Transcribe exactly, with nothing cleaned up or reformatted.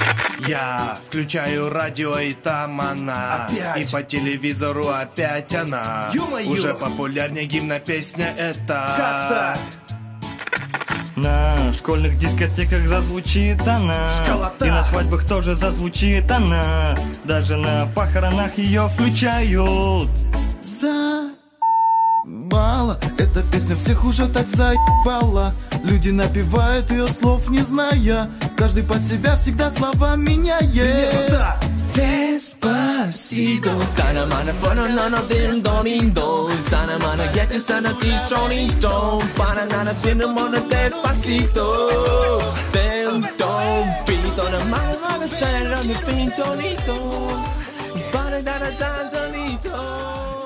Я включаю радио, и там она. Опять? И по телевизору опять она. Ё-моё! Уже популярнее гимна песня эта. Как так? На школьных дискотеках зазвучит она. Школота! И на свадьбах тоже зазвучит она. Даже на похоронах ее включают. Заебала, эта песня всех уже так заебала. Люди напевают ее, слов не зная. Каждый под себя всегда слова меняет. Да. Despacito, Sana mana fana nana din donindo. Sana mana get you sana tis tronito. Para nana cinnamon despacito. Then don't beat on the mana mana sana on the fin tonito. Para nana tan tonito.